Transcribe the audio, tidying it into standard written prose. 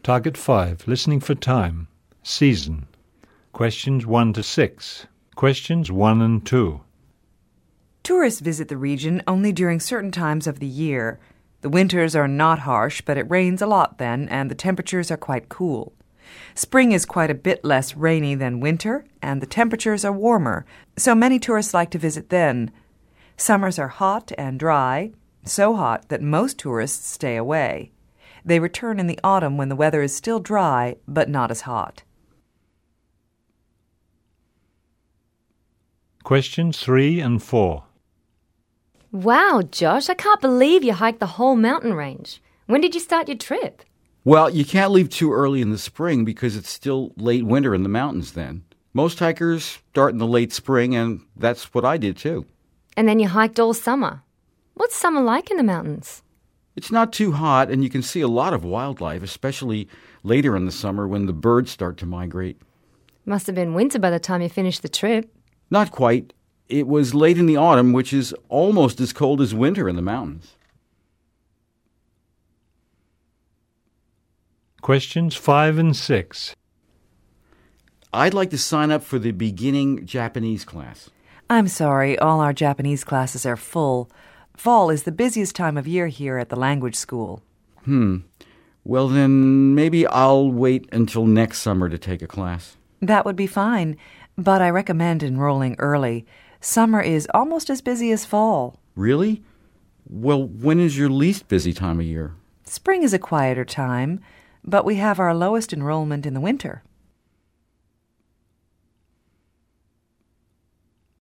Target 5. Listening for time. Season. Questions 1 to 6. Questions 1 and 2. Tourists visit the region only during certain times of the year. The winters are not harsh, but it rains a lot then, and the temperatures are quite cool. Spring is quite a bit less rainy than winter, and the temperatures are warmer, so many tourists like to visit then. Summers are hot and dry, so hot that most tourists stay away. They return in the autumn when the weather is still dry, but not as hot. Questions 3 and 4. Wow, Josh, I can't believe you hiked the whole mountain range. When did you start your trip? Well, you can't leave too early in the spring because it's still late winter in the mountains then. Most hikers start in the late spring, and that's what I did too. And then you hiked all summer. What's summer like in the mountains? It's not too hot, and you can see a lot of wildlife, especially later in the summer when the birds start to migrate. Must have been winter by the time you finished the trip. Not quite. It was late in the autumn, which is almost as cold as winter in the mountains. Questions 5 and 6. I'd like to sign up for the beginning Japanese class. I'm sorry, all our Japanese classes are full. Fall is the busiest time of year here at the language school. Well, then maybe I'll wait until next summer to take a class. That would be fine, but I recommend enrolling early. Summer is almost as busy as fall. Really? Well, when is your least busy time of year? Spring is a quieter time, but we have our lowest enrollment in the winter.